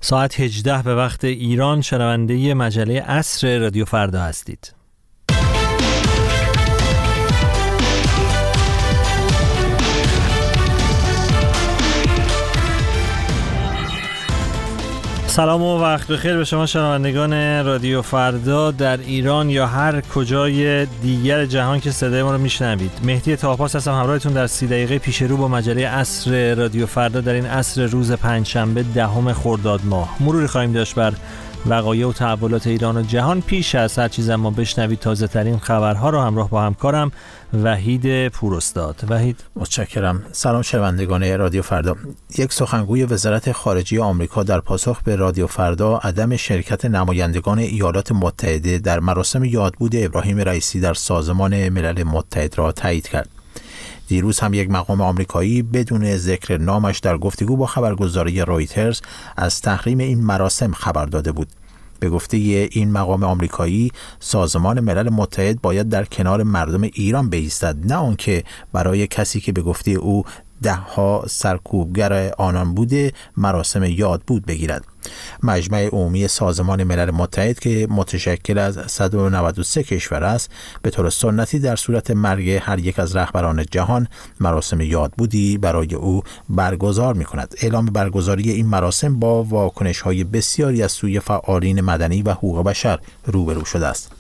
ساعت 18 به وقت ایران شنونده مجله عصر رادیو فردا هستید. سلام و وقت بخیر به شما شنوندگان رادیو فردا در ایران یا هر کجای دیگر جهان که صدای ما رو میشنوید. مهدی طاپاس هستم همراهتون در 30 دقیقه پیش رو با مجله عصر رادیو فردا در این عصر روز پنجشنبه 10 خرداد ماه. مروری خواهیم داشت بر وقایع و تحولات ایران و جهان. پیش از هر چیز اما بشنوید تازه ترین خبرها رو همراه با همکارم وحید پوراستاد. وحید، متشکرم. سلام شنوندگان رادیو فردا. یک سخنگوی وزارت خارجه آمریکا در پاسخ به رادیو فردا عدم شرکت نمایندگان ایالات متحده در مراسم یادبود ابراهیم رئیسی در سازمان ملل متحد را تایید کرد. دیروز هم یک مقام آمریکایی بدون ذکر نامش در گفتگو با خبرگزاری رویترز از تحریم این مراسم خبر داده بود. به گفته این مقام آمریکایی، سازمان ملل متحد باید در کنار مردم ایران بایستد، نه آنکه برای کسی که به گفته او دهها سرکوبگر آنان بوده مراسم یادبود بگیرد. مجمع عمومی سازمان ملل متحد که متشکل از 193 کشور است، به طور سنتی در صورت مرگ هر یک از رهبران جهان مراسم یادبودی برای او برگزار می‌کند. اعلام برگزاری این مراسم با واکنش‌های بسیاری از سوی فعالین مدنی و حقوق بشر روبرو شده است.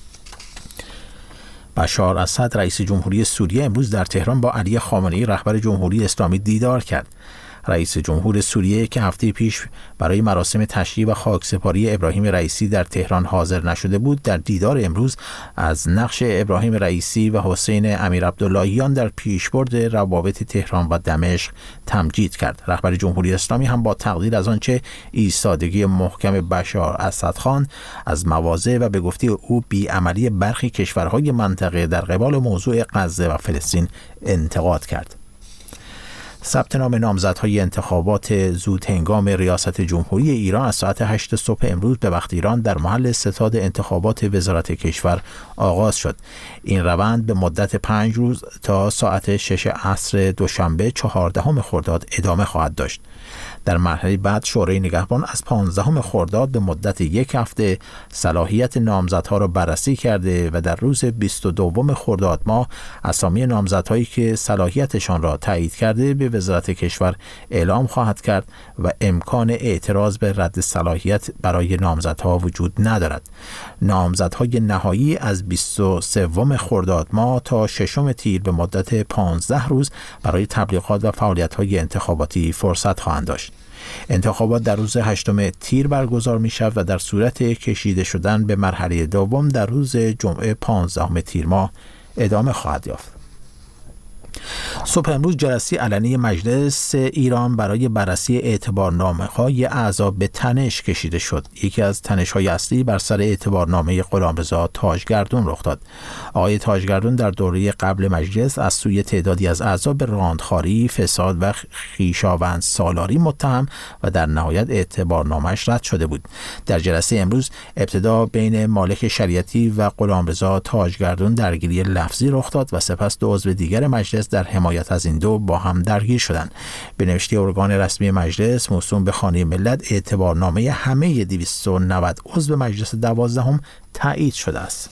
بشار اسد رئیس جمهوری سوریه امروز در تهران با علی خامنه‌ای رهبر جمهوری اسلامی دیدار کرد. رئیس جمهور سوریه که هفته پیش برای مراسم تشییع و خاکسپاری ابراهیم رئیسی در تهران حاضر نشده بود، در دیدار امروز از نقش ابراهیم رئیسی و حسین امیرعبداللهیان در پیشبرد روابط تهران و دمشق تمجید کرد. رهبر جمهوری اسلامی هم با تقدیر از آنچه ایستادگی محکم بشار اسدخان از مواضع و به گفته او بیعملی برخی کشورهای منطقه در قبال موضوع غزه و فلسطین انتقاد کرد. ثبت نام نامزدهای انتخابات زودهنگام ریاست جمهوری ایران از ساعت 8 صبح امروز به وقت ایران در محل ستاد انتخابات وزارت کشور آغاز شد. این روند به مدت 5 روز تا ساعت 6 عصر دوشنبه 14 خرداد ادامه خواهد داشت. در مرحله بعد شورای نگهبان از 15 خرداد به مدت 1 هفته صلاحیت نامزدها را بررسی کرده و در روز 22 خرداد ماه اسامی نامزدهایی که صلاحیتشان را تایید کرده به وزارت کشور اعلام خواهد کرد و امکان اعتراض به رد صلاحیت برای نامزدها وجود ندارد. نامزدهای نهایی از 23 خرداد ماه تا 6 تیر به مدت 15 روز برای تبلیغات و فعالیت‌های انتخاباتی فرصت خواهند داشت. انتخابات در روز 8 تیر برگزار می شود و در صورت کشیده شدن به مرحله دوم در روز جمعه 15 تیر ماه ادامه خواهد یافت. صبح امروز جلسه علنی مجلس ایران برای بررسی اعتبارنامه‌های اعضا به تنش کشیده شد. یکی از تنش‌های اصلی بر سر اعتبارنامه غلامرضا تاجگردون رخ داد. آقای تاجگردون در دوره قبل مجلس از سوی تعدادی از اعضا به راندخواری، فساد و خویشاوند سالاری متهم و در نهایت اعتبارنامه‌اش رد شده بود. در جلسه امروز ابتدا بین مالک شریعتی و غلامرضا تاجگردون درگیری لفظی رخ داد و سپس دو عضو دیگر مجلس در حمایت از این دو با هم درگیر شدند. به نوشته ارگان رسمی مجلس موسوم به خانه ملت، اعتبارنامه همه 290 عضو مجلس 12 تایید شده است.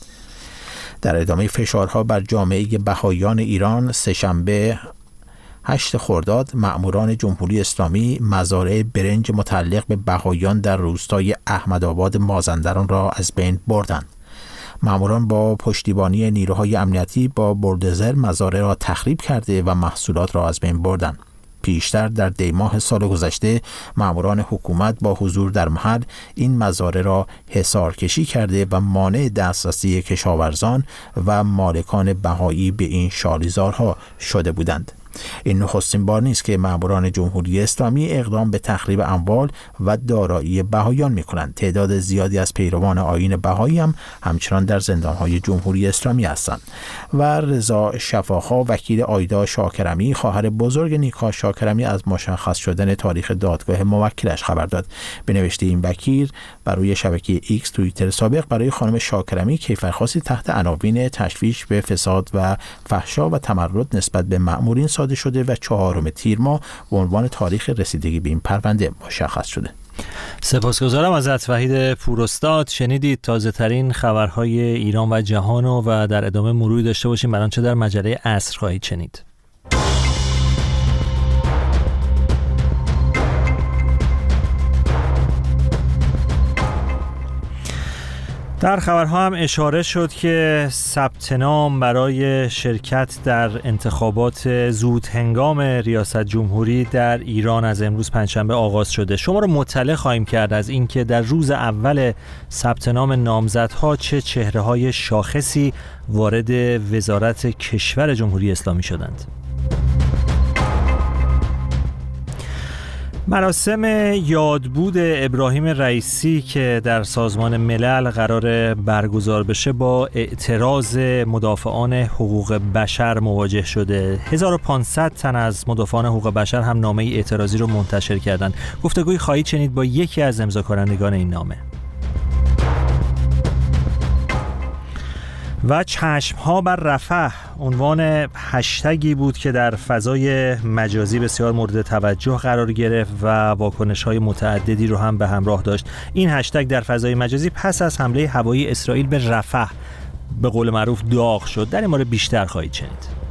در ادامه فشارها بر جامعه بهائیان ایران، سه‌شنبه 8 خرداد مأموران جمهوری اسلامی مزارع برنج متعلق به بهائیان در روستای احمدآباد مازندران را از بین بردند. ماموران با پشتیبانی نیروهای امنیتی با بولدوزر مزارع را تخریب کرده و محصولات را از بین بردند. پیشتر در دی ماه سال گذشته ماموران حکومت با حضور در محل این مزارع را حصارکشی کرده و مانع دسترسی کشاورزان و مالکان بهایی به این شالیزارها شده بودند. این نخستین بار نیست که ماموران جمهوری اسلامی اقدام به تخریب اموال و دارایی بهائیان می‌کنند. تعداد زیادی از پیروان آیین بهایی هم همچنان در زندان‌های جمهوری اسلامی هستند. و رضا شفاخا وکیل آیدا شاکرمی خواهر بزرگ نیکا شاکرمی از مشخص شدن تاریخ دادگاه موکلش خبر داد. به نوشته این وکیل بر روی شبکه ایکس توییتر سابق برای خانم شاکرمی کیفرخواستی تحت عناوین تشویش به فساد و فحشا و تمرد نسبت به مأمورین صادر شده و 4 تیر ماه به عنوان تاریخ رسیدگی به این پرونده مشخص شده. سپاسگزارم ازت وحید پوراستاد. شنیدید تازه ترین خبرهای ایران و جهان و در ادامه مروری داشته باشیم بر آنچه در مجله عصر خواهید شنید. در خبرها هم اشاره شد که ثبت نام برای شرکت در انتخابات زود هنگام ریاست جمهوری در ایران از امروز پنجشنبه آغاز شده. شما رو مطلع خواهیم کرد از اینکه در روز اول ثبت نام نامزدها چه چهره‌های شاخصی وارد وزارت کشور جمهوری اسلامی شدند. مراسم یادبود ابراهیم رئیسی که در سازمان ملل قرار برگزار بشه با اعتراض مدافعان حقوق بشر مواجه شده. 1500 تن از مدافعان حقوق بشر هم نامه اعتراضی رو منتشر کردند. گفتگوی خواهید شنید با یکی از امضاکنندگان این نامه. و چشم‌ها بر رفح عنوان هشتگی بود که در فضای مجازی بسیار مورد توجه قرار گرفت و واکنش‌های متعددی رو هم به همراه داشت. این هشتگ در فضای مجازی پس از حمله هوایی اسرائیل به رفح به قول معروف داغ شد. در این مورد بیشتر خواهید شنید.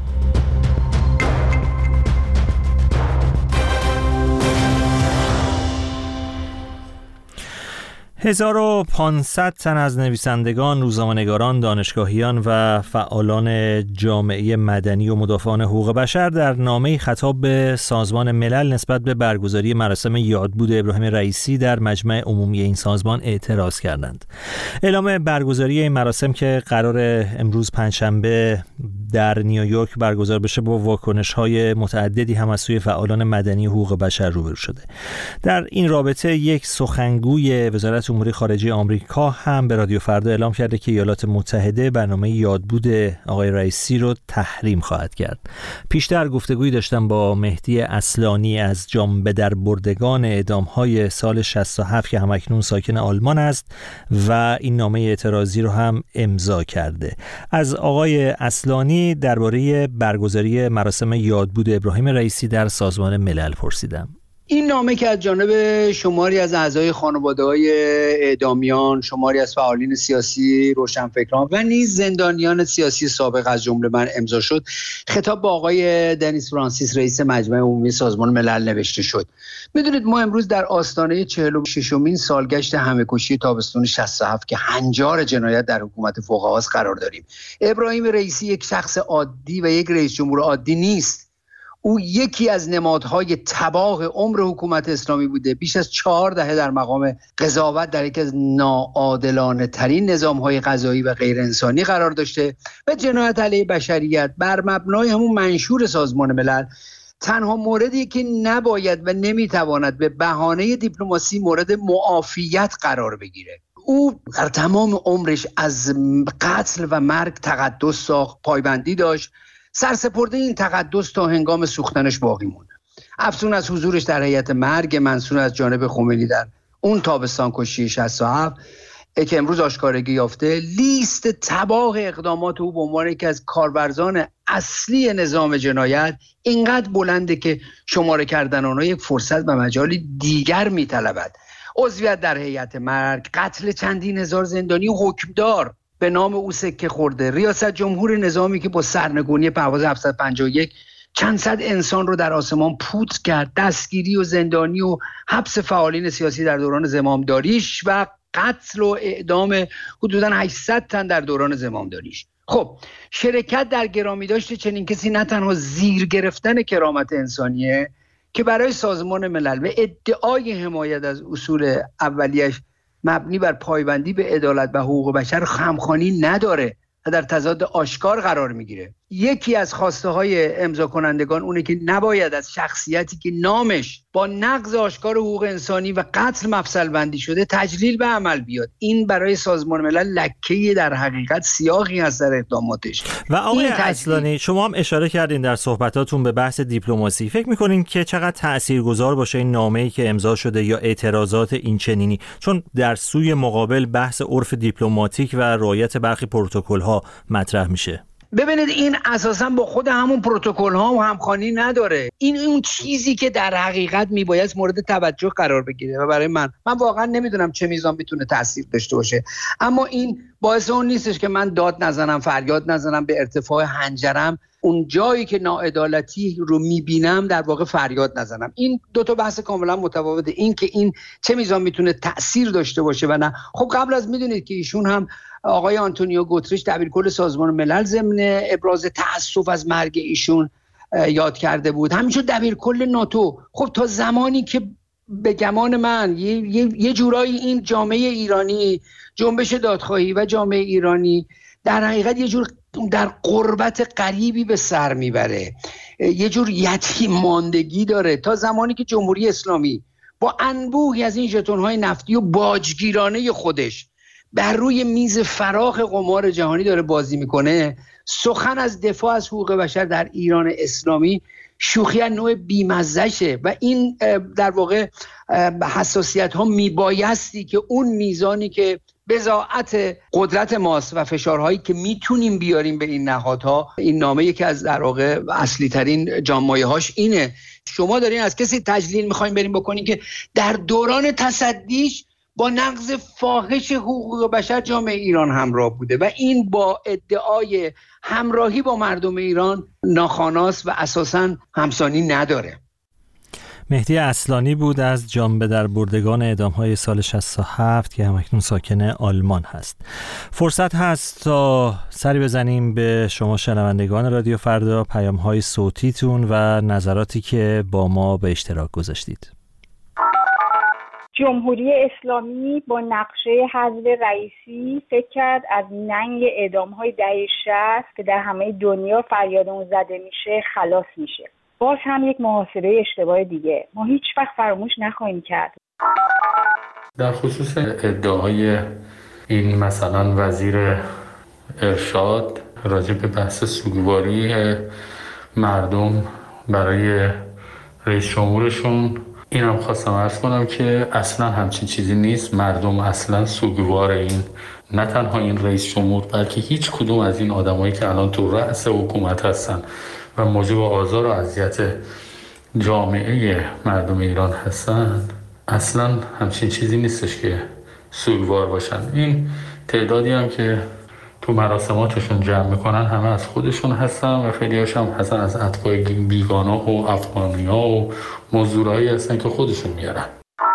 1500 تن از نویسندگان، روزنامه‌نگاران، دانشگاهیان و فعالان جامعه مدنی و مدافعان حقوق بشر در نامه‌ای خطاب به سازمان ملل نسبت به برگزاری مراسم یادبود ابراهیم رئیسی در مجمع عمومی این سازمان اعتراض کردند. اعلام برگزاری این مراسم که قرار امروز پنجشنبه در نیویورک برگزار بشه با واکنش‌های متعددی هم از سوی فعالان مدنی و حقوق بشر روبرو شده. در این رابطه یک سخنگوی وزارت امور خارجه آمریکا هم به رادیو فردا اعلام کرده که ایالات متحده برنامه یادبود آقای رئیسی رو تحریم خواهد کرد. پیشتر گفتگویی داشتم با مهدی اصلانی از جانبدربردگان اعدام‌های سال 67 که همکنون ساکن آلمان است و این نامه اعتراضی رو هم امضا کرده. از آقای اصلانی درباره برگزاری مراسم یادبود ابراهیم رئیسی در سازمان ملل پرسیدم. این نامه که از جانب شماری از اعضای خانواده‌های اعدامیان، شماری از فعالین سیاسی، روشنفکران و نیز زندانیان سیاسی سابق از جمله من امضا شد، خطاب به آقای دنیس فرانسیس رئیس مجمع عمومی سازمان ملل نوشته شد. میدونید ما امروز در آستانه 46مین سالگشت همه‌کشی تابستون 67 که هنجار جنایت در حکومت فوق‌آواز قرار داریم. ابراهیم رئیسی یک شخص عادی و یک رئیس جمهور عادی نیست. او یکی از نمادهای تباه عمر حکومت اسلامی بوده. بیش از 4 دهه در مقام قضاوت در یکی از ناعادلانه ترین نظامهای قضایی و غیر انسانی قرار داشته و جنایت علیه بشریت بر مبنای همون منشور سازمان ملل تنها موردی که نباید و نمیتواند به بهانه دیپلماسی مورد معافیت قرار بگیره. او در تمام عمرش از قتل و مرگ تقدس ساخت، پایبندی داشت. سرسپرده این تقدس تا هنگام سوختنش باقی مونده. افزون از حضورش در هیئت مرگ منصور از جانب خمینی در اون تابستان کشی 67 که امروز آشکارگی یافته، لیست تباه اقدامات او به عنوان یکی از کارورزان اصلی نظام جنایت اینقدر بلنده که شماره کردن آنها یک فرصت و مجالی دیگر میطلبد. عضویت در هیئت مرگ، قتل چندین هزار زندانی و حکمدار به نام او سکه خورده، ریاست جمهور نظامی که با سرنگونی پرواز 751 چند صد انسان رو در آسمان پوت کرد، دستگیری و زندانی و حبس فعالین سیاسی در دوران زمامداریش و قتل و اعدام حدوداً 800 تن در دوران زمامداریش. خب شرکت در گرامی داشته چنین کسی نه تنها زیر گرفتن کرامت انسانیه که برای سازمان ملل و ادعای حمایت از اصول اولیش مبنی بر پایبندی به عدالت و حقوق بشر خمخوانی نداره و در تضاد آشکار قرار میگیره. یکی از خواسته های امضا کنندگان اونه که نباید از شخصیتی که نامش با نقض آشکار حقوق انسانی و قتل مفصل بندی شده تجلیل به عمل بیاد. این برای سازمان ملل لکه‌ای در حقیقت سیاقی هست در اقداماتش. و آقای اصلانی شما هم اشاره کردین در صحبتاتون به بحث دیپلماسی. فکر می‌کنین که چقدر تاثیرگذار باشه این نامه‌ای که امضا شده یا اعتراضات این چنینی؟ چون در سوی مقابل بحث عرف دیپلماتیک و رعایت برخی پروتکل‌ها مطرح میشه. ببینید این اساسا با خود همون پروتکل ها و همخوانی نداره. این اون چیزی که در حقیقت میباید مورد توجه قرار بگیره و برای من واقعا نمیدونم چه میزان میتونه تاثیر داشته باشه، اما این باعث اون نیستش که من داد نزنم، فریاد نزنم، به ارتفاع حنجرم اون جایی که ناعدالتی رو میبینم در واقع فریاد نزنم. این دو تا بحث کاملا متفاوته. این که این چه میزان میتونه تاثیر داشته باشه و نه. خب قبل از میدونید که ایشون هم آقای آنتونیو گوتریش دبیرکل سازمان ملل ضمن ابراز تأسف از مرگ ایشون یاد کرده بود، همینطور دبیرکل ناتو. خب تا زمانی که به گمان من یه جورایی این جامعه ایرانی، جنبش دادخواهی و جامعه ایرانی در حقیقت یه جور در غربت غریبی به سر میبره، یه جور یتیم ماندگی داره، تا زمانی که جمهوری اسلامی با انبوهی از این ژتون‌های نفتی و باجگیرانه خودش بر روی میز فراخ قمار جهانی داره بازی میکنه. سخن از دفاع از حقوق بشر در ایران اسلامی شوخی از نوع بیمزهشه و این در واقع حساسیت ها میبایستی که اون میزانی که بضاعت قدرت ماست و فشارهایی که میتونیم بیاریم به این نهادها، این نامه یکی از در واقع اصلی ترین جامایه هاش اینه. شما دارین از کسی تجلیل میخواین بریم بکنین که در دوران تصدیش با نقض فاحش حقوق بشر جامعه ایران همراه بوده و این با ادعای همراهی با مردم ایران ناخواناست و اساساً همسانی نداره. مهدی اصلانی بود از جان به در بردگان اعدام‌های سال 67 که همکنون ساکن آلمان هست. فرصت هست تا سری بزنیم به شما شنوندگان رادیو فردا، پیام‌های صوتیتون و نظراتی که با ما به اشتراک گذاشتید. جمهوری اسلامی با نقشه حذف رئیسی فکر کرد از ننگ اعدام‌های دهه 60 که در همه دنیا فریاد اون زده میشه خلاص میشه. باز هم یک محاسبه اشتباه دیگه ما هیچ وقت فراموش نخواهیم کرد. در خصوص ادعای این مثلا وزیر ارشاد راجع به بحث سوگواری مردم برای رئیس جمهورشون، اینم خواستم عرض کنم که اصلا همچین چیزی نیست. مردم اصلا سوگوار این نه تنها این رئیس جمهور بلکه هیچ کدوم از این آدمایی که الان تو رأس حکومت هستن و موجب آزار و اذیت جامعه مردم ایران هستن اصلا همچین چیزی نیستش که سوگوار باشن. این تعدادی هم که تو مراسماتشون جمع میکنن همه از خودشون هستن و خیلی هاشم هستن از اتباع بیگانا و افغانیا و مزدورایی هستن که خودشون میارن.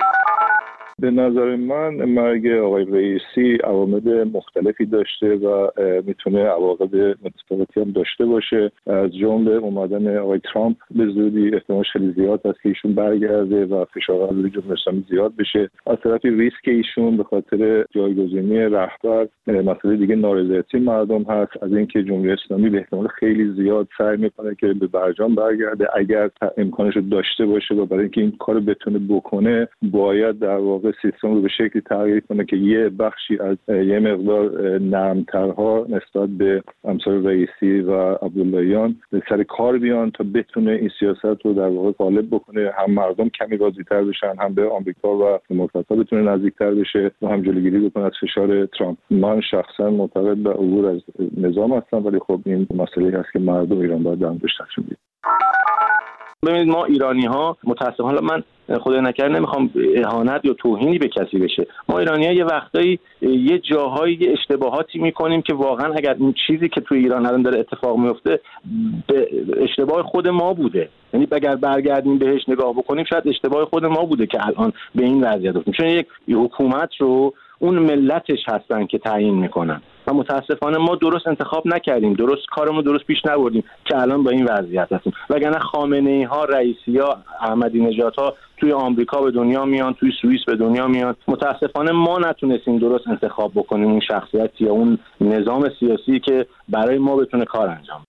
به نظر من مرگ آقای رئیسی عوامل مختلفی داشته و میتونه عواقب متفاوتی هم داشته باشه. از جمله اومدن آقای ترامپ به زودی احتمالش خیلی زیاد است که ایشون برگرده و فشارها روی جمهوری اسلامی زیاد بشه. از طرفی ریسک ایشون به خاطر جایگزینی رهبر، مسئله دیگه نارضایتی مردم هست از اینکه جمهوری اسلامی به احتمال خیلی زیاد سعی میکنه که به برجام برگرده اگر امکانش رو داشته باشه و برای اینکه این کارو بتونه بکنه باید در واقع سیستم رو به شکلی تغییر کنه که یه بخشی از یه مقدار نرمترها نسبت به امثال رئیسی و عبداللهیان سر کار بیان تا بتونه این سیاست رو در واقع غالب بکنه، هم مردم کمی راضی‌تر بشن، هم به آمریکا و دموکرات‌ها بتونه نزدیکتر بشه و هم جلوگیری بکنه از فشار ترامپ. من شخصا معتقد به عبور از نظام هستم، ولی خب این مسئله هست که مردم ایران باید درموردش تصمیم بگیرن. ببینید ما ایرانی‌ها متأسفانه، من خدای نکرده نمیخوام اهانت یا توهینی به کسی بشه، ما ایرانی‌ها یه وقتایی یه جاهایی اشتباهاتی میکنیم که واقعا اگر این چیزی که توی ایران الان داره اتفاق میفته به اشتباه خود ما بوده، یعنی اگر برگردیم بهش نگاه بکنیم شاید اشتباه خود ما بوده که الان به این وضعیت افتادیم، چون یک حکومت رو اون ملتش هستن که تعیین میکنن و متاسفانه ما درست انتخاب نکردیم، درست کارمون درست پیش نبردیم که الان با این وضعیت هستیم. وگرنه خامنه‌ای ها، رئیسی ها، احمدی نژاد ها توی آمریکا به دنیا میان، توی سوئیس به دنیا میان. متاسفانه ما نتونستیم درست انتخاب بکنیم اون شخصیت یا اون نظام سیاسی که برای ما بتونه کار انجام.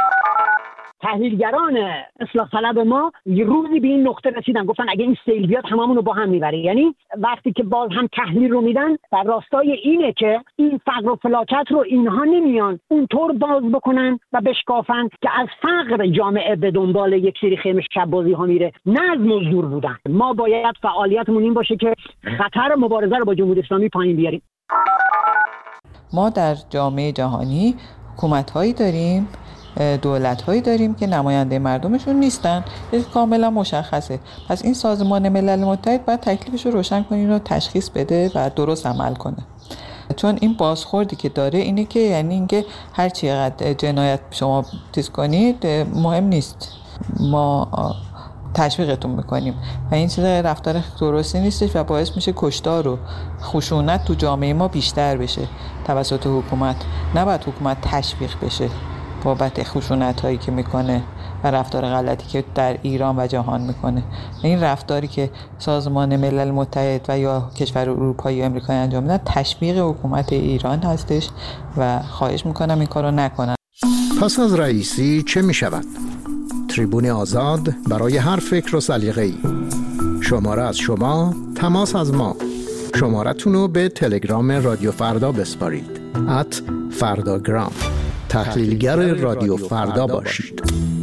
تحلیلگران اصلاح طلب ما یه روزی به این نقطه رسیدن، گفتن اگه این سیل بیاد هممون رو با هم میبره. یعنی وقتی که باز هم تحلیل رو میدن در راستای اینه که این فقر و فلاکت رو اینها نمیان اونطور باز بکنن و بشکافن که از فقر جامعه به دنبال یک سری خیمه شب بازی ها میره، نه از مزدور بودن. ما باید فعالیتمون این باشه که خطر مبارزه رو با جمهوری اسلامی پایین بیاریم. ما در جامعه جهانی حکومت‌هایی داریم، دولت‌هایی داریم که نماینده مردمشون نیستن. کاملا مشخصه. پس این سازمان ملل متحد باید تکلیفش رو روشن کنه و تشخیص بده و درست عمل کنه. چون این بازخوردی که داره اینه که یعنی اینکه هر چقدر جنایت شما تیز کنید مهم نیست، ما تشویقتون میکنیم و این چیز رفتار درستی نیستش و باعث میشه کشتار و خشونت تو جامعه ما بیشتر بشه توسط حکومت. نباید حکومت تشویق بشه بابت خشونت هایی که میکنه و رفتار غلطی که در ایران و جهان میکنه. این رفتاری که سازمان ملل متحد و یا کشور اروپایی و آمریکایی انجام میدن تشویق حکومت ایران هستش و خواهش میکنم این کارو نکنن. پس از رئیسی چه میشود؟ تریبون آزاد برای هر فکر و سلیقه‌ای. شماره از شما، تماس از ما. شمارتون رو به تلگرام رادیو فردا بسپارید. @فرداگرام. تحلیلگر رادیو فردا باشید.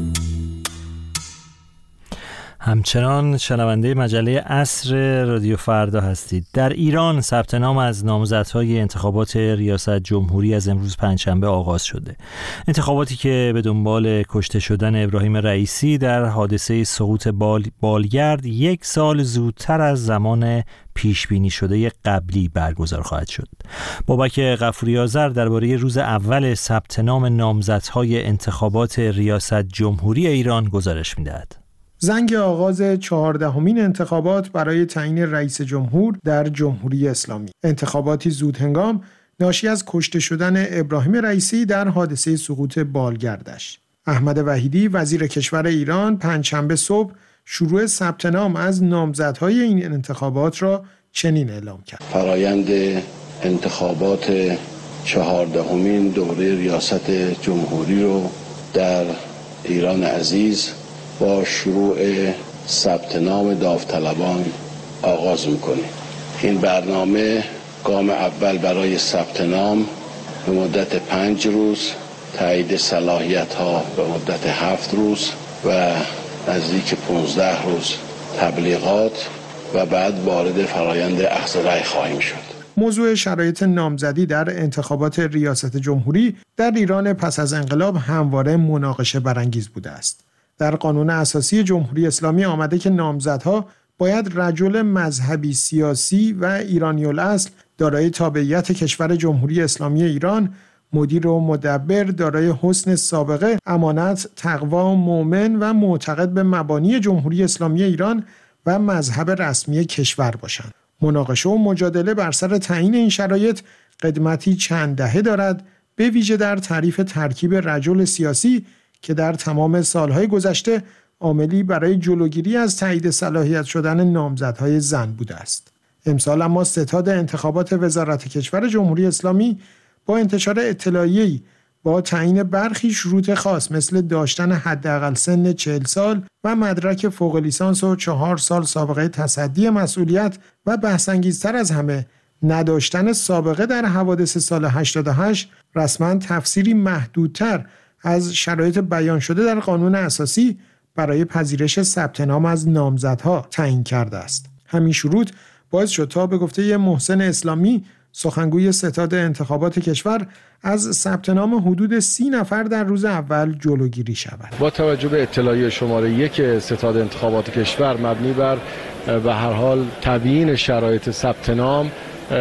همچنان شنونده مجله عصر رادیو فردا هستید. در ایران ثبت نام از نامزدهای انتخابات ریاست جمهوری از امروز پنجشنبه آغاز شده. انتخاباتی که به دنبال کشته شدن ابراهیم رئیسی در حادثه سقوط بالگرد 1 سال زودتر از زمان پیش بینی شده قبلی برگزار خواهد شد. بابک غفوری آذر درباره روز اول ثبت نام نامزدهای انتخابات ریاست جمهوری ایران گزارش می‌دهد. زنگ آغاز 14مین انتخابات برای تعیین رئیس جمهور در جمهوری اسلامی. انتخاباتی زودهنگام ناشی از کشته شدن ابراهیم رئیسی در حادثه سقوط بالگردش. احمد وحیدی وزیر کشور ایران پنجشنبه صبح شروع ثبت نام از نامزدهای این انتخابات را چنین اعلام کرد. فرایند انتخابات 14مین دوره ریاست جمهوری رو در ایران عزیز با شروع ثبت نام داوطلبان آغاز می‌کنیم. این برنامه گام اول برای ثبت نام به مدت 5 روز، تایید صلاحیت‌ها به مدت 7 روز و نزدیک 15 روز تبلیغات و بعد وارد فرایند اخذ رأی خواهیم شد. موضوع شرایط نامزدی در انتخابات ریاست جمهوری در ایران پس از انقلاب همواره مناقشه برانگیز بوده است. در قانون اساسی جمهوری اسلامی آمده که نامزدها باید رجل مذهبی سیاسی و ایرانی الاصل دارای تابعیت کشور جمهوری اسلامی ایران، مدیر و مدبر، دارای حسن سابقه، امانت، تقوا، مؤمن و معتقد به مبانی جمهوری اسلامی ایران و مذهب رسمی کشور باشند. مناقشه و مجادله بر سر تعیین این شرایط قدمتی چند دهه دارد، به ویژه در تعریف ترکیب رجل سیاسی که در تمام سالهای گذشته عاملی برای جلوگیری از تایید صلاحیت شدن نامزدهای زن بوده است. امسال اما ستاد انتخابات وزارت کشور جمهوری اسلامی با انتشار اطلاعیه‌ای با تعیین برخی شروط خاص مثل داشتن حداقل سن 40 سال و مدرک فوق لیسانس و 4 سال سابقه تصدی مسئولیت و بحث‌انگیزتر از همه نداشتن سابقه در حوادث سال 88 رسما تفسیری محدودتر از شرایط بیان شده در قانون اساسی برای پذیرش ثبت نام از نامزدها تعیین کرده است. همین شروط باعث شد تا به گفته محسن اسلامی سخنگوی ستاد انتخابات کشور از ثبت نام حدود 30 نفر در روز اول جلوگیری شود. با توجه به اطلاعیه شماره 1 ستاد انتخابات کشور مبنی بر به هر حال تبیین شرایط ثبت نام،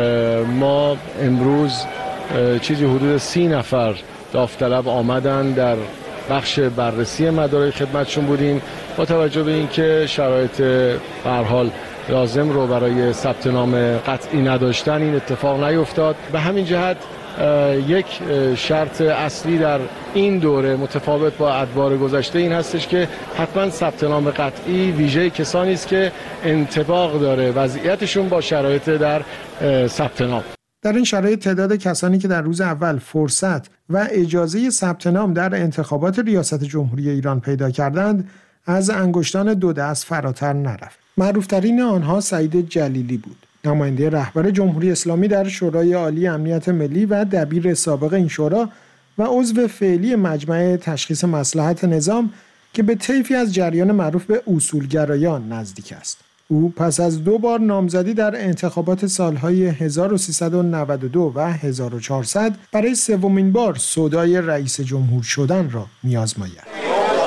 ما امروز چیزی حدود 30 نفر داوطلب آمدن در بخش بررسی مدارک خدمتشون بودیم. با توجه به اینکه شرایط به هر حال لازم رو برای ثبت نام قطعی نداشتن این اتفاق نیفتاد. به همین جهت یک شرط اصلی در این دوره متفاوت با ادوار گذشته این هستش که حتما ثبت نام قطعی ویژه کسانی است که انطباق داره وضعیتشون با شرایط در ثبت نام. در این شرایط تعداد کسانی که در روز اول فرصت و اجازه ثبت نام در انتخابات ریاست جمهوری ایران پیدا کردند از انگشتان 2 دست فراتر نرفت. معروفترین آنها سعید جلیلی بود، نماینده رهبر جمهوری اسلامی در شورای عالی امنیت ملی و دبیر سابق این شورا و عضو فعلی مجمع تشخیص مصلحت نظام که به طیفی از جریان معروف به اصولگرایان نزدیک است. او پس از 2 بار نامزدی در انتخابات سالهای 1392 و 1400 برای 3مین بار سودای رئیس جمهور شدن را می‌آزماید.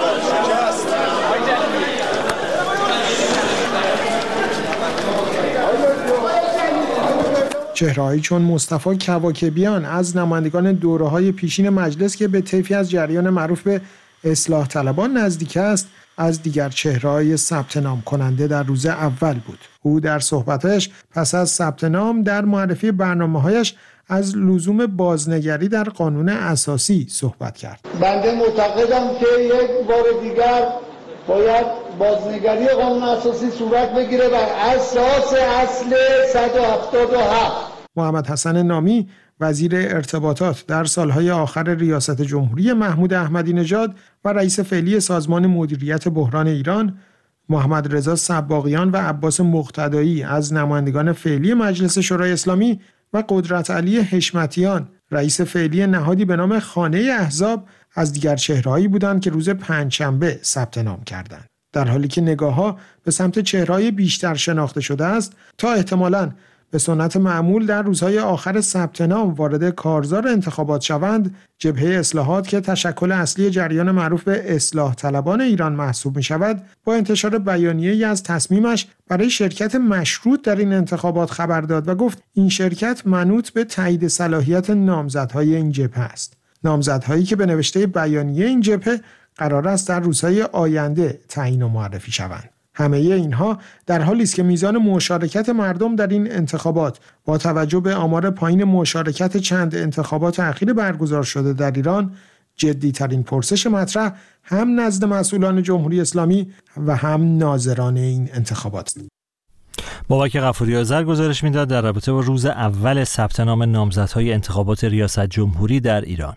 چهره‌هایی چون مصطفی کواکبیان از نمایندگان دوره‌های پیشین مجلس که به طیفی از جریان معروف به اصلاح طلبان نزدیک است، از دیگر چهره‌های ثبت نام کننده در روز اول بود. او در صحبتش پس از ثبت نام در معرفی برنامه‌هایش از لزوم بازنگری در قانون اساسی صحبت کرد. بنده معتقدم که یک بار دیگر باید بازنگری قانون اساسی صورت بگیره بر اساس اصل 177. محمد حسن نامی وزیر ارتباطات در سالهای آخر ریاست جمهوری محمود احمدی نژاد و رئیس فعلی سازمان مدیریت بحران ایران، محمد رضا سباقیان و عباس مقتدایی از نمایندگان فعلی مجلس شورای اسلامی و قدرت علی حشمتیان رئیس فعلی نهادی به نام خانه احزاب از دیگر چهرهایی بودند که روز پنجشنبه ثبت نام کردند. در حالی که نگاه‌ها به سمت چهره‌های بیشتر شناخته شده است تا احتمالاً به سنت معمول در روزهای آخر ثبت نام وارد کارزار انتخابات شوند، جبهه اصلاحات که تشکل اصلی جریان معروف به اصلاح طلبان ایران محسوب می شود، با انتشار بیانیه‌ای از تصمیمش برای شرکت مشروط در این انتخابات خبر داد و گفت این شرکت منوط به تایید صلاحیت نامزدهای این جبهه است. نامزدهایی که به نوشته بیانیه این جبهه قرار است در روزهای آینده تعیین و معرفی شوند. همه اینها در حالی است که میزان مشارکت مردم در این انتخابات با توجه به آمار پایین مشارکت چند انتخابات اخیر برگزار شده در ایران، جدی‌ترین پرسش مطرح هم نزد مسئولان جمهوری اسلامی و هم ناظران این انتخابات است. بابک غفوری آذر گزارش میداد در رابطه با روز اول ثبت نام نامزدهای انتخابات ریاست جمهوری در ایران.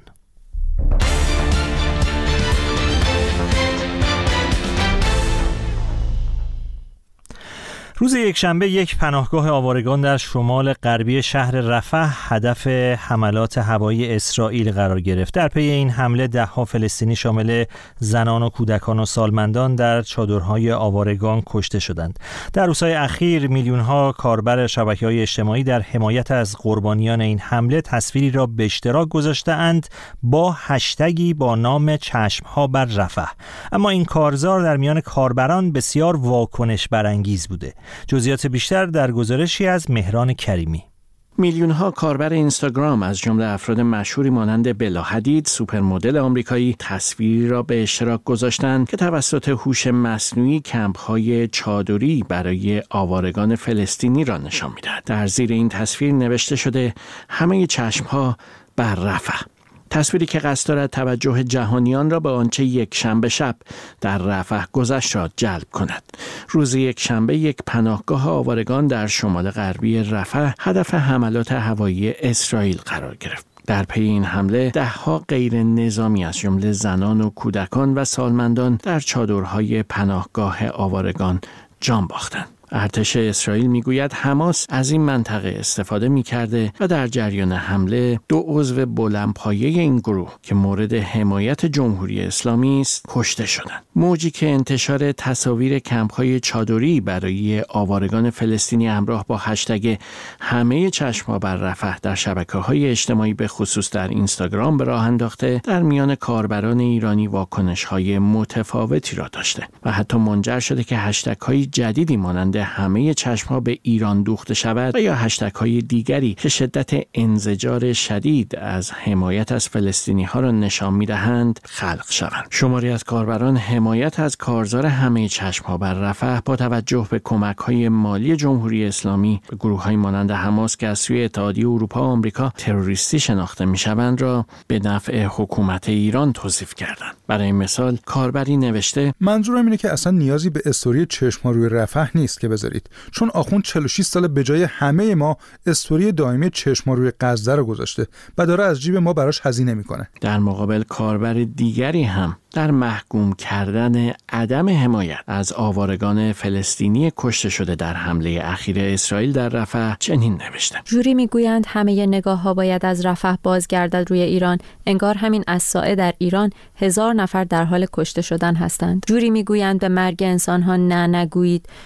روز یکشنبه یک پناهگاه آوارگان در شمال غربی شهر رفح هدف حملات هوایی اسرائیل قرار گرفت. در پی این حمله ده‌ها فلسطینی شامل زنان و کودکان و سالمندان در چادرهای آوارگان کشته شدند. در روزهای اخیر میلیون‌ها کاربر شبکه‌های اجتماعی در حمایت از قربانیان این حمله تصویری را به اشتراک گذاشته‌اند با هشتگی با نام چشم‌ها بر رفح. اما این کارزار در میان کاربران بسیار واکنش برانگیز بوده. جزئیات بیشتر در گزارشی از مهران کریمی. میلیون‌ها کاربر اینستاگرام از جمله افراد مشهوری مانند بلا حدید، سوپر مدل آمریکایی، تصویری را به اشتراک گذاشتند که توسط هوش مصنوعی کمپ‌های چادری برای آوارگان فلسطینی را نشان می‌دهد. در زیر این تصویر نوشته شده همه چشم‌ها بر رفح. تصویری که قصد دارد توجه جهانیان را به آنچه یک شنبه شب در رفح گذشت را جلب کند. روز یک شنبه یک پناهگاه آوارگان در شمال غربی رفح هدف حملات هوایی اسرائیل قرار گرفت. در پی این حمله ده‌ها غیر نظامی از جمله زنان و کودکان و سالمندان در چادرهای پناهگاه آوارگان جان باختند. ارتش اسرائیل میگوید حماس از این منطقه استفاده میکرده و در جریان حمله 2 عضو بلندپایه این گروه که مورد حمایت جمهوری اسلامی است کشته شدند. موجی که انتشار تصاویر کمپ‌های چادری برای آوارگان فلسطینی همراه با هشتگ همه چشم‌ها بر رفح در شبکه‌های اجتماعی به خصوص در اینستاگرام به راه انداخته، در میان کاربران ایرانی واکنش‌های متفاوتی را داشته و حتی منجر شده که هشتگ‌های جدیدی مانند همه چشم‌ها به ایران دوخته شود و یا هشتگ‌های دیگری که شدت انزجار شدید از حمایت از فلسطینی‌ها را نشان می‌دهند خلق شوند. شماری از کاربران حمایت از کارزار همه چشم‌ها بر رفح با توجه به کمک‌های مالی جمهوری اسلامی به گروه‌های مانند حماس که از سوی اتحادیه اروپا و آمریکا تروریستی شناخته می‌شوند را به نفع حکومت ایران توصیف کردند. برای مثال کاربری نوشته منظورم اینه که اصلا نیازی به استوری چشم‌ها روی رفح نیست که بذارید، چون آخوند 46 سال به جای همه ما استوری دائمی چشم‌ها روی غزه رو گذاشته و داره از جیب ما براش هزینه میکنه. در مقابل کاربر دیگری هم در محکوم کردن عدم حمایت از آوارگان فلسطینی کشته شده در حمله اخیر اسرائیل در رفح چنین نوشته: جوری میگویند همه نگاه‌ها باید از رفح بازگردد روی ایران، انگار همین الساعه در ایران 1000 نفر در حال کشته شدن هستند. جوری میگویند به مرگ انسان‌ها نه نگویید، چون جمهوری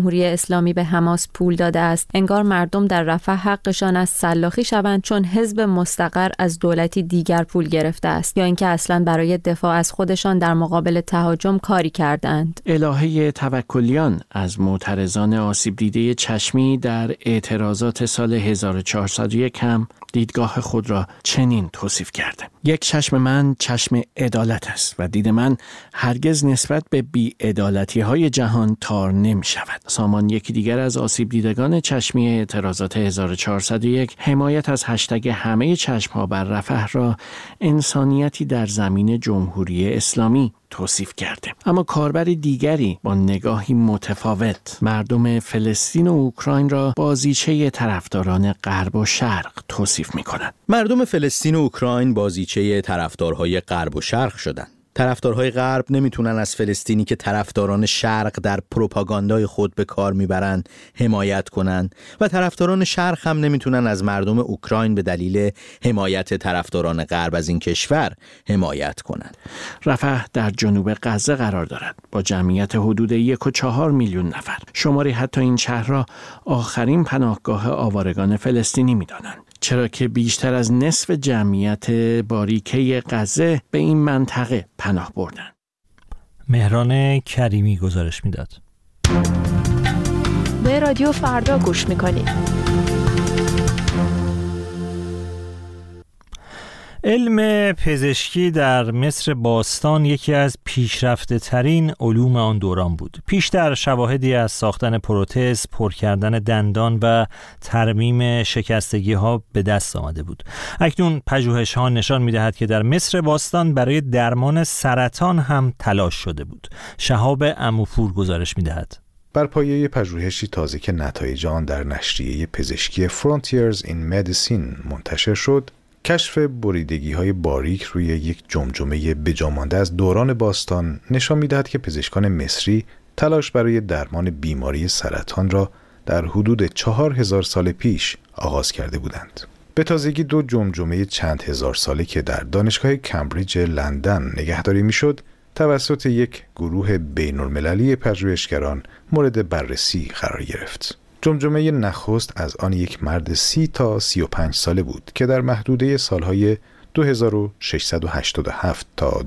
جمهوری اسلامی به حماس پول داده است، انگار مردم در رفح حقشان از سلاخی شوند چون حزب مستقر از دولتی دیگر پول گرفته است، یا اینکه اصلاً برای دفاع از خودشان در مقابل تهاجم کاری کردند. الهه توکلیان از معترضان آسیب دیده چشمی در اعتراضات سال 1401 هم دیدگاه خود را چنین توصیف کرده: یک چشم من چشم عدالت است و دید من هرگز نسبت به بی‌عدالتی‌های جهان تار نمی‌شود. سامان یکی دیگر از آسیب دیدگان چشمی اعتراضات 1401 حمایت از هشتگ همه چشم‌ها بر رفح را انسانیتی در زمین جمهوری اسلامی توصیف کرده. اما کاربر دیگری با نگاهی متفاوت مردم فلسطین و اوکراین را بازیچه طرفداران غرب و شرق توصیف می‌کنند. مردم فلسطین و اوکراین بازیچه طرفدارهای غرب و شرق شدند. طرفدارهای غرب نمیتونن از فلسطینی که طرفداران شرق در پروپاگاندای خود به کار میبرند حمایت کنند و طرفداران شرق هم نمیتونن از مردم اوکراین به دلیل حمایت طرفداران غرب از این کشور حمایت کنند. رفح در جنوب غزه قرار دارد با جمعیت حدود 1.4 میلیون نفر. شماری حتی این شهر را آخرین پناهگاه آوارگان فلسطینی میدانند، چرا که بیشتر از نصف جمعیت باریکه غزه به این منطقه پناه بردند. مهران کریمی گزارش میداد. به رادیو فردا گوش میکنید. علم پزشکی در مصر باستان یکی از پیشرفته ترین علوم آن دوران بود. پیشتر شواهدی از ساختن پروتز، پر کردن دندان و ترمیم شکستگی ها به دست آمده بود. اکنون پژوهش ها نشان می دهد که در مصر باستان برای درمان سرطان هم تلاش شده بود. شهاب عموپور گزارش می دهد. بر پایه پژوهشی تازه که نتایج آن در نشریه پزشکی Frontiers in Medicine منتشر شد، کشف بریدگی‌های باریک روی یک جمجمه بجامانده از دوران باستان نشان می‌دهد که پزشکان مصری تلاش برای درمان بیماری سرطان را در حدود 4000 سال پیش آغاز کرده بودند. به تازگی 2 جمجمه چند هزار ساله که در دانشگاه کمبریج لندن نگهداری می‌شد، توسط یک گروه بین‌المللی پژوهشگران مورد بررسی قرار گرفت. جمجمه نخست از آن یک مرد 30 تا 35 ساله بود که در محدوده سالهای 2687 تا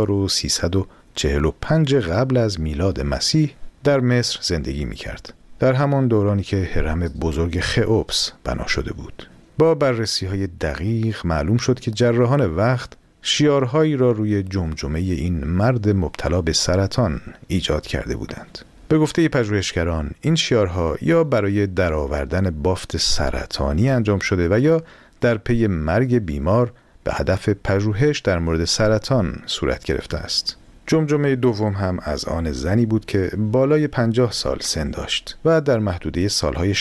2345 قبل از میلاد مسیح در مصر زندگی می‌کرد. در همان دورانی که هرم بزرگ خئوپس بنا شده بود. با بررسی‌های دقیق معلوم شد که جراحان وقت شیارهایی را روی جمجمه این مرد مبتلا به سرطان ایجاد کرده بودند. به گفته پژوهشگران این شیارها یا برای درآوردن بافت سرطانی انجام شده و یا در پی مرگ بیمار به هدف پژوهش در مورد سرطان صورت گرفته است. جمجمه دوم هم از آن زنی بود که بالای 50 سال سن داشت و در محدوده سالهای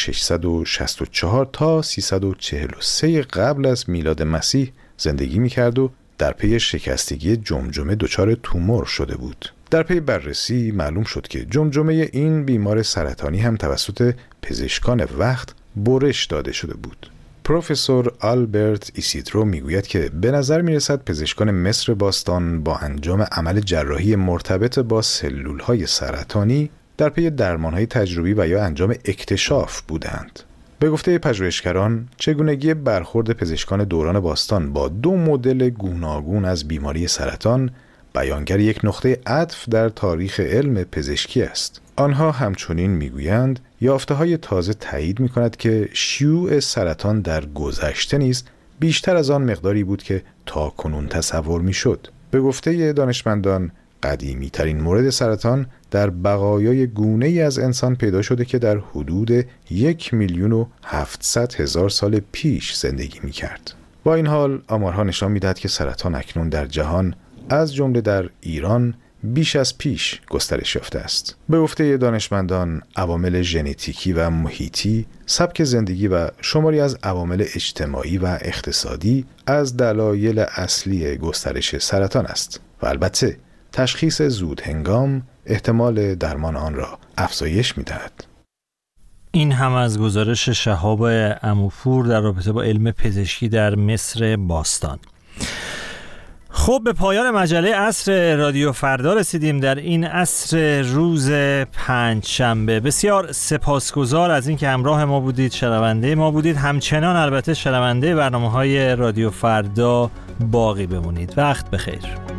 664 تا 343 قبل از میلاد مسیح زندگی می‌کرد و در پی شکستگی جمجمه دچار تومور شده بود. در پی بررسی معلوم شد که جمجمه این بیمار سرطانی هم توسط پزشکان وقت برش داده شده بود. پروفسور آلبرت ایسیدرو میگوید که به نظر میرسد پزشکان مصر باستان با انجام عمل جراحی مرتبط با سلولهای سرطانی در پی درمانهای تجربی و یا انجام اکتشاف بودند. به گفته پژوهشگران، چگونگی برخورد پزشکان دوران باستان با 2 مدل گوناگون از بیماری سرطان بیانگر یک نقطه عطف در تاریخ علم پزشکی است. آنها همچنین میگویند یافته‌های تازه تایید می‌کند که شیوع سرطان در گذشته نیز بیشتر از آن مقداری بود که تاکنون تصور می‌شد. به گفته دانشمندان، قدیمی‌ترین مورد سرطان در بقایای گونه‌ای از انسان پیدا شده که در حدود 1,700,000 سال پیش زندگی می‌کرد. با این حال آمارها نشان می‌دهد که سرطان اکنون در جهان از جمله در ایران بیش از پیش گسترش یافته است. به گفته دانشمندان، عوامل ژنتیکی و محیطی، سبک زندگی و شماری از عوامل اجتماعی و اقتصادی از دلایل اصلی گسترش سرطان است و البته تشخیص زود هنگام احتمال درمان آن را افزایش می‌دهد. این هم از گزارش شهاب عموپور در رابطه با علم پزشکی در مصر باستان. خب به پایان مجله عصر رادیو فردا رسیدیم در این عصر روز پنجشنبه. بسیار سپاسگزار از اینکه همراه ما بودید، شنونده ما بودید. همچنان البته شنونده برنامه‌های رادیو فردا باقی بمونید. وقت بخیر.